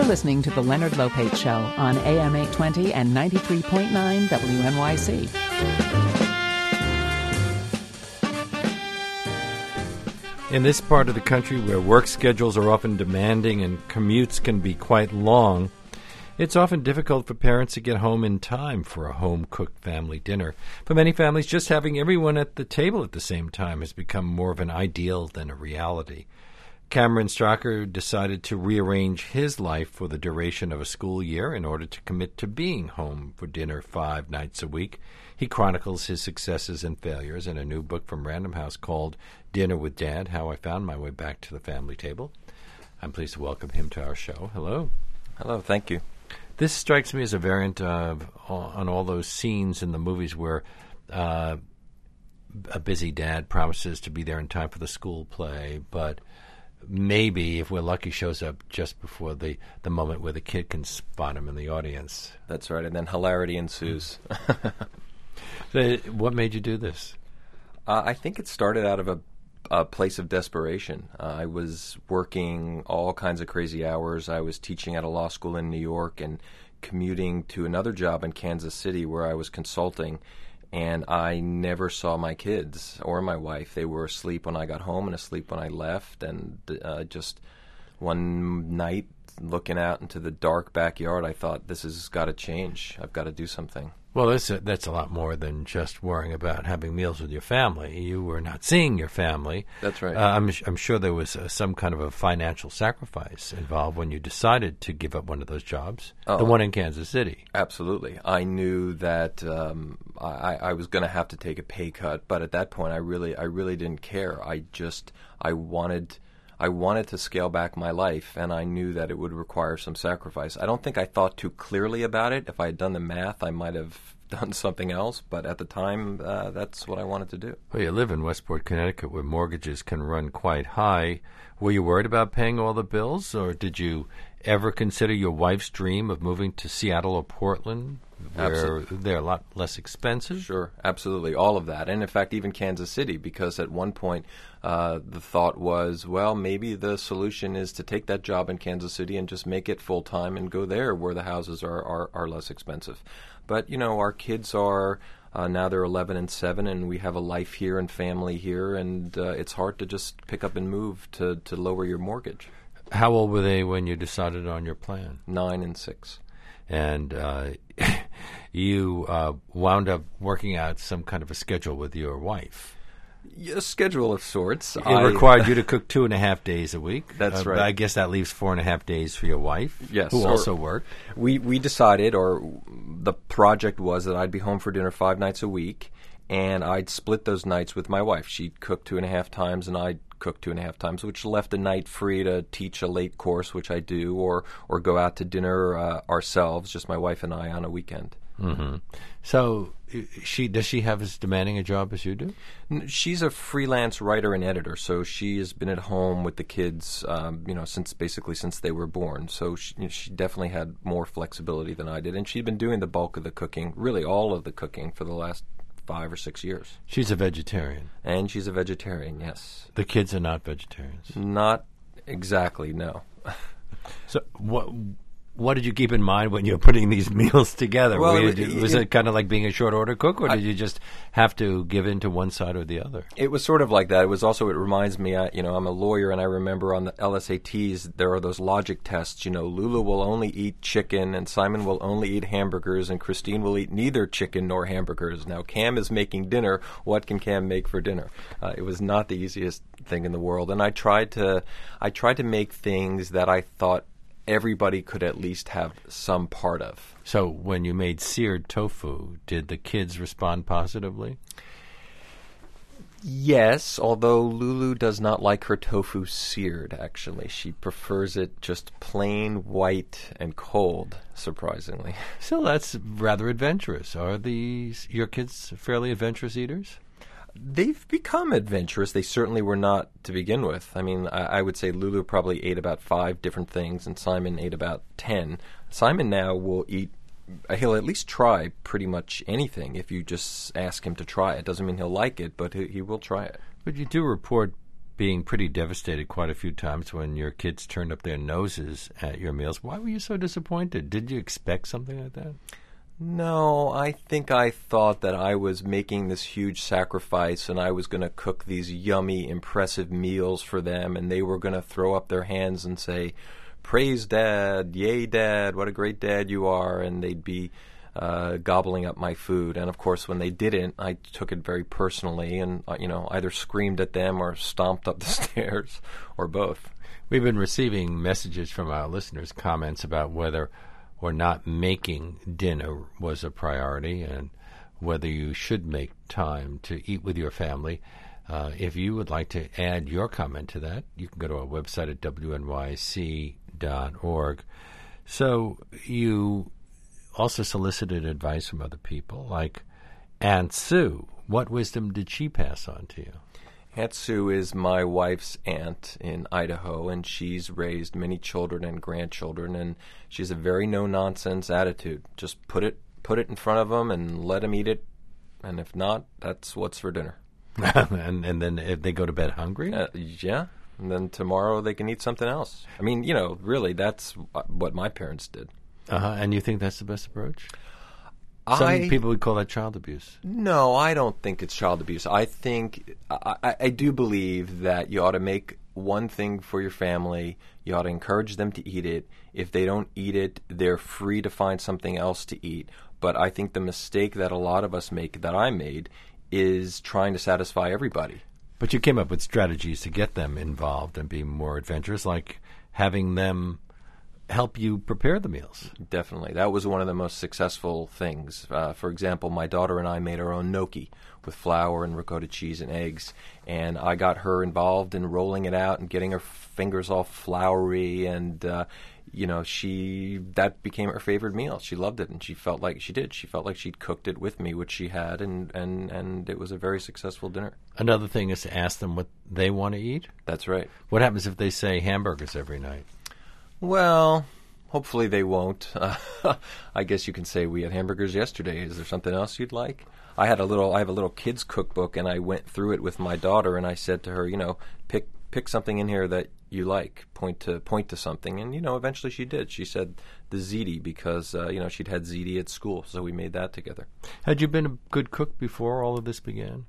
You're listening to The Leonard Lopate Show on AM 820 and 93.9 WNYC. In this part of the country where work schedules are often demanding and commutes can be quite long, it's often difficult for parents to get home in time for a home-cooked family dinner. For many families, just having everyone at the table at the same time has become more of an ideal than a reality. Cameron Straka decided to rearrange his life for the duration of a school year in order to commit to being home for dinner 5 nights a week. He chronicles his successes and failures in a new book from Random House called Dinner with Dad, How I Found My Way Back to the Family Table. I'm pleased to welcome him to our show. Hello. Hello, thank you. This strikes me as a variant of on all those scenes in the movies where a busy dad promises to be there in time for the school play, but maybe, if we're lucky, shows up just before the moment where the kid can spot him in the audience. That's right, and then hilarity ensues. What made you do this? I think it started out of a place of desperation. I was working all kinds of crazy hours. I was teaching at a law school in New York and commuting to another job in Kansas City where I was consulting, and I never saw my kids or my wife. They were asleep when I got home and asleep when I left, and just one night, looking out into the dark backyard, I thought, this has got to change. I've got to do something. Well, that's a lot more than just worrying about having meals with your family. You were not seeing your family. That's right. I'm sure there was some kind of a financial sacrifice involved when you decided to give up one of those jobs, the one in Kansas City. Absolutely. I knew that I was going to have to take a pay cut, but at that point, I really didn't care. I wanted to scale back my life, and I knew that it would require some sacrifice. I don't think I thought too clearly about it. If I had done the math, I might have done something else, but at the time, that's what I wanted to do. Well, you live in Westport, Connecticut, where mortgages can run quite high. Were you worried about paying all the bills, or did you ever consider your wife's dream of moving to Seattle or Portland, where they're a lot less expensive? Sure, absolutely, all of that. And in fact, even Kansas City, because at one point the thought was, well, maybe the solution is to take that job in Kansas City and just make it full-time and go there where the houses are less expensive. But, you know, our kids are, now they're 11 and 7, and we have a life here and family here, and it's hard to just pick up and move to lower your mortgage. How old were they when you decided on your plan? 9 and 6. And you wound up working out some kind of a schedule with your wife. A schedule of sorts. It required you to cook 2.5 days a week. That's right. I guess that leaves 4.5 days for your wife, yes, who also worked. We decided, or the project was that I'd be home for dinner 5 nights a week, and I'd split those nights with my wife. She'd cook 2.5 times, and I'd cook 2.5 times, which left a night free to teach a late course, which I do, or go out to dinner ourselves, just my wife and I, on a weekend. Mm-hmm. So does she have as demanding a job as you do? She's a freelance writer and editor, so she has been at home with the kids, since they were born. So she definitely had more flexibility than I did, and she'd been doing the bulk of the cooking, really all of the cooking, for the last 5 or 6 years. She's a vegetarian. And she's a vegetarian, yes. The kids are not vegetarians? Not exactly, no. So what did you keep in mind when you were putting these meals together? Well, was it kind of like being a short order cook, or did you just have to give in to one side or the other? It was sort of like that. It reminds me, I'm a lawyer, and I remember on the LSATs, there are those logic tests. Lulu will only eat chicken, and Simon will only eat hamburgers, and Christine will eat neither chicken nor hamburgers. Now, Cam is making dinner. What can Cam make for dinner? It was not the easiest thing in the world, and I tried to make things that I thought everybody could at least have some part of. So when you made seared tofu, did the kids respond positively? Yes, although Lulu does not like her tofu seared, actually. She prefers it just plain white and cold, surprisingly. So that's rather adventurous. Are your kids fairly adventurous eaters? They've become adventurous. They certainly were not to begin with. I mean, I would say Lulu probably ate about 5 different things, and Simon ate about 10. Simon now will eat, he'll at least try pretty much anything if you just ask him to try it. Doesn't mean he'll like it, but he will try it. But you do report being pretty devastated quite a few times when your kids turned up their noses at your meals. Why were you so disappointed? Did you expect something like that? No, I think I thought that I was making this huge sacrifice and I was going to cook these yummy, impressive meals for them, and they were going to throw up their hands and say, "Praise Dad, yay Dad, what a great dad you are," and they'd be gobbling up my food. And of course, when they didn't, I took it very personally and, either screamed at them or stomped up the stairs or both. We've been receiving messages from our listeners, comments about whether or not making dinner was a priority and whether you should make time to eat with your family. If you would like to add your comment to that, you can go to our website at wnyc.org. So you also solicited advice from other people, like Aunt Sue. What wisdom did she pass on to you? Aunt Sue is my wife's aunt in Idaho, and she's raised many children and grandchildren, and she has a very no-nonsense attitude. Just put it in front of them and let them eat it, and if not, that's what's for dinner. and then if they go to bed hungry? Yeah, and then tomorrow they can eat something else. I mean, really, that's what my parents did. And you think that's the best approach? Some people would call that child abuse. No, I don't think it's child abuse. I think I do believe that you ought to make one thing for your family. You ought to encourage them to eat it. If they don't eat it, they're free to find something else to eat. But I think the mistake that a lot of us make, that I made, is trying to satisfy everybody. But you came up with strategies to get them involved and be more adventurous, like having them help you prepare the meals. Definitely. That was one of the most successful things. For example, my daughter and I made our own gnocchi with flour and ricotta cheese and eggs, and I got her involved in rolling it out and getting her fingers all floury, and that became her favorite meal. She loved it, and she felt like she'd cooked it with me, which she had, and it was a very successful dinner. Another thing is to ask them what they want to eat. That's right. What happens if they say hamburgers every night? Well, hopefully they won't. I guess you can say we had hamburgers yesterday. Is there something else you'd like? I have a little kids cookbook, and I went through it with my daughter, and I said to her, pick something in here that you like. Point to something, and eventually she did. She said the ziti because she'd had ziti at school, so we made that together. Had you been a good cook before all of this began?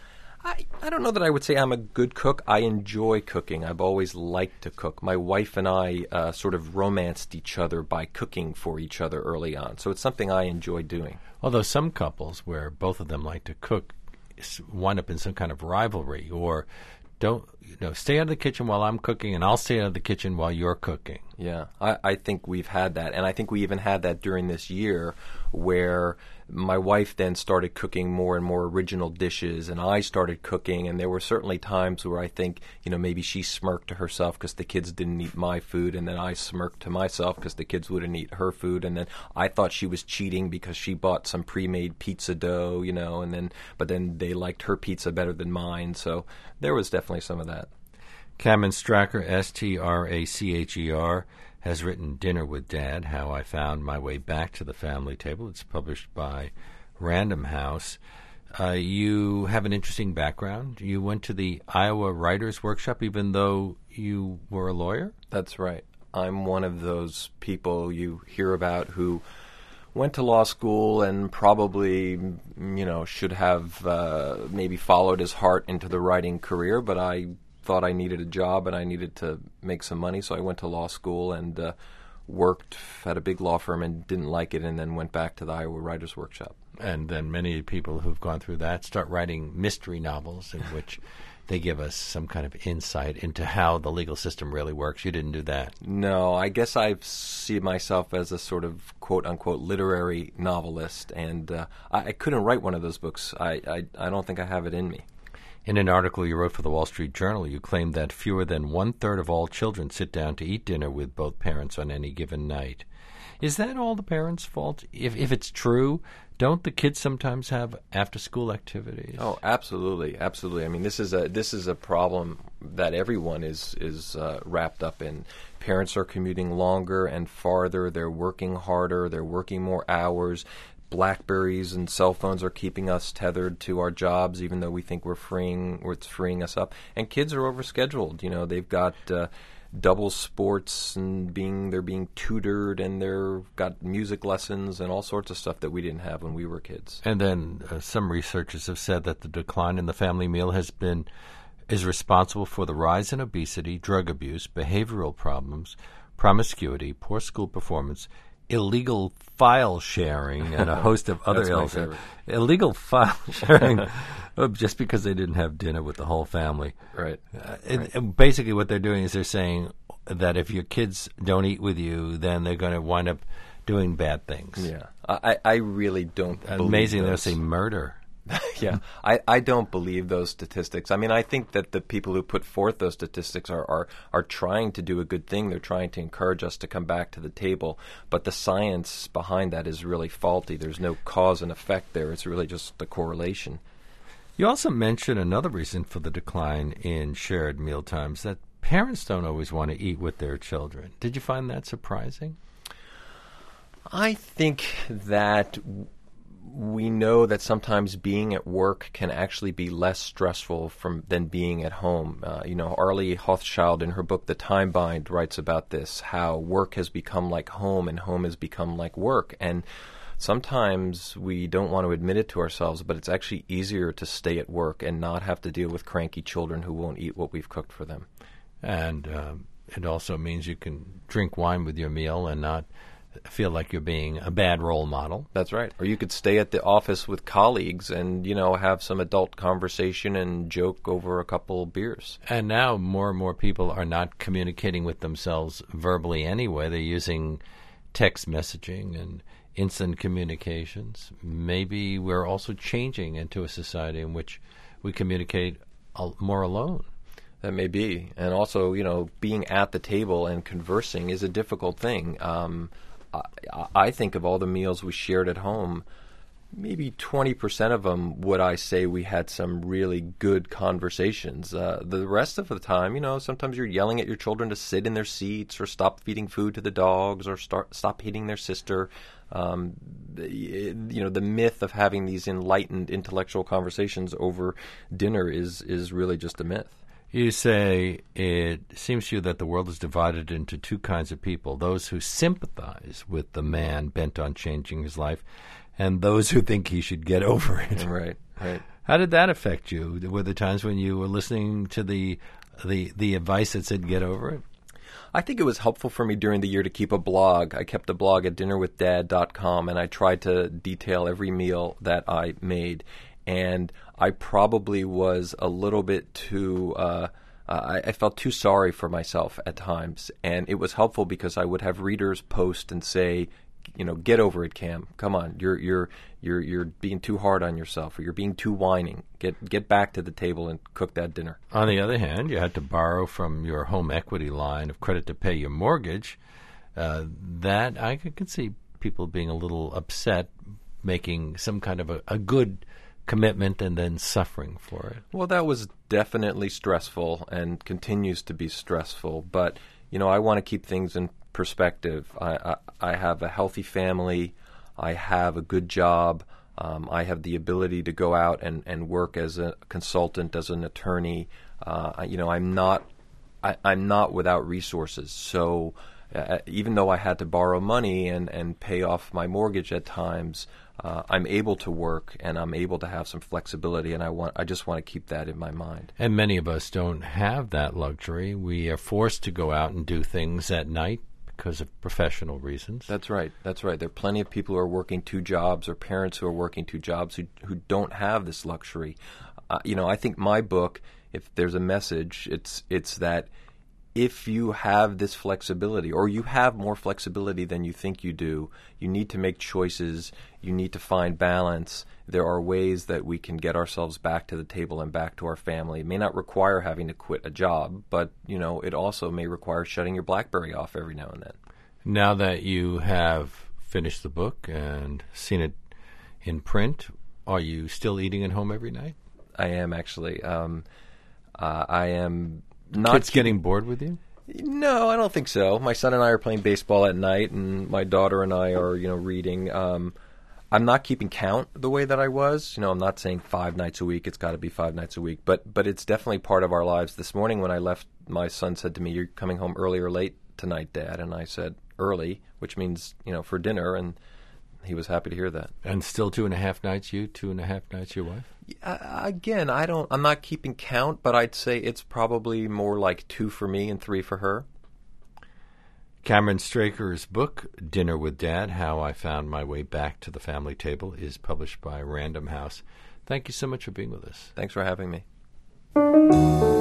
I don't know that I would say I'm a good cook. I enjoy cooking. I've always liked to cook. My wife and I sort of romanced each other by cooking for each other early on. So it's something I enjoy doing. Although some couples where both of them like to cook wind up in some kind of rivalry, or stay out of the kitchen while I'm cooking and I'll stay out of the kitchen while you're cooking. Yeah, I think we've had that. And I think we even had that during this year where my wife then started cooking more and more original dishes, and I started cooking, and there were certainly times where I think, maybe she smirked to herself because the kids didn't eat my food, and then I smirked to myself because the kids wouldn't eat her food, and then I thought she was cheating because she bought some pre-made pizza dough, but then they liked her pizza better than mine, so there was definitely some of that. Cameron Stracher, Stracher, has written Dinner with Dad, How I Found My Way Back to the Family Table. It's published by Random House. You have an interesting background. You went to the Iowa Writers Workshop even though you were a lawyer? That's right. I'm one of those people you hear about who went to law school and probably, should have maybe followed his heart into the writing career, but I thought I needed a job and I needed to make some money, so I went to law school and worked at a big law firm and didn't like it, and then went back to the Iowa Writers Workshop. And then many people who've gone through that start writing mystery novels in which they give us some kind of insight into how the legal system really works. You didn't do that. No, I guess I see myself as a sort of quote-unquote literary novelist, and I couldn't write one of those books. I don't think I have it in me. In an article you wrote for the Wall Street Journal, you claimed that fewer than 1/3 of all children sit down to eat dinner with both parents on any given night. Is that all the parents' fault? If it's true, don't the kids sometimes have after-school activities? Oh, absolutely, absolutely. I mean, this is a problem that everyone is wrapped up in. Parents are commuting longer and farther. They're working harder. They're working more hours. BlackBerries and cell phones are keeping us tethered to our jobs, even though we think it's freeing us up. And kids are overscheduled. They've got double sports and they're being tutored, and they've got music lessons and all sorts of stuff that we didn't have when we were kids. And then some researchers have said that the decline in the family meal is responsible for the rise in obesity, drug abuse, behavioral problems, promiscuity, poor school performance, illegal file sharing, and a host of other illnesses. Illegal file sharing, just because they didn't have dinner with the whole family. Right. And basically what they're doing is they're saying that if your kids don't eat with you, then they're going to wind up doing bad things. Yeah. I really don't believe Amazing those. they'll say murder. Yeah, I don't believe those statistics. I mean, I think that the people who put forth those statistics are trying to do a good thing. They're trying to encourage us to come back to the table. But the science behind that is really faulty. There's no cause and effect there. It's really just the correlation. You also mentioned another reason for the decline in shared meal times, that parents don't always want to eat with their children. Did you find that surprising? I think that we know that sometimes being at work can actually be less stressful than being at home. Arlie Hochschild, in her book The Time Bind, writes about this, how work has become like home and home has become like work. And sometimes we don't want to admit it to ourselves, but it's actually easier to stay at work and not have to deal with cranky children who won't eat what we've cooked for them. And it also means you can drink wine with your meal and not feel like you're being a bad role model. That's right. Or you could stay at the office with colleagues and, have some adult conversation and joke over a couple beers. And now more and more people are not communicating with themselves verbally anyway. They're using text messaging and instant communications. Maybe we're also changing into a society in which we communicate more alone. That may be. And also, being at the table and conversing is a difficult thing. I think of all the meals we shared at home, maybe 20% of them would I say we had some really good conversations. The rest of the time, sometimes you're yelling at your children to sit in their seats or stop feeding food to the dogs or stop hitting their sister. The myth of having these enlightened intellectual conversations over dinner is really just a myth. You say it seems to you that the world is divided into two kinds of people, those who sympathize with the man bent on changing his life and those who think he should get over it. Right. How did that affect you? Were there times when you were listening to the advice that said get over it? I think it was helpful for me during the year to keep a blog. I kept a blog at dinnerwithdad.com, and I tried to detail every meal that I made. And I probably was a little bit too, I felt too sorry for myself at times. And it was helpful because I would have readers post and say, get over it, Cam. Come on, you're being too hard on yourself, or you're being too whining. Get back to the table and cook that dinner. On the other hand, you had to borrow from your home equity line of credit to pay your mortgage. That I could see people being a little upset, making some kind of a good commitment and then suffering for it. Well, that was definitely stressful and continues to be stressful. But, I want to keep things in perspective. I have a healthy family. I have a good job. I have the ability to go out and work as a consultant, as an attorney. I'm not without resources. So even though I had to borrow money and pay off my mortgage at times, I'm able to work and I'm able to have some flexibility, and I just want to keep that in my mind. And many of us don't have that luxury. We are forced to go out and do things at night because of professional reasons. That's right. There are plenty of people who are working two jobs, or parents who are working two jobs who don't have this luxury. I think my book, if there's a message, it's that if you have this flexibility, or you have more flexibility than you think you do, you need to make choices, you need to find balance. There are ways that we can get ourselves back to the table and back to our family. It may not require having to quit a job, but it also may require shutting your BlackBerry off every now and then. Now that you have finished the book and seen it in print, are you still eating at home every night? I am, actually. I am not. Kids getting bored with you? No, I don't think so. My son and I are playing baseball at night, and my daughter and I are, reading. I'm not keeping count the way that I was. I'm not saying 5 nights a week. It's got to be 5 nights a week. But it's definitely part of our lives. This morning when I left, my son said to me, "You're coming home early or late tonight, Dad?" And I said, "Early," which means, for dinner. And he was happy to hear that. And still 2.5 nights you, 2.5 nights your wife? Again, I'm not keeping count, but I'd say it's probably more like 2 for me and 3 for her. Cameron Straker's book, Dinner with Dad, How I Found My Way Back to the Family Table, is published by Random House. Thank you so much for being with us. Thanks for having me.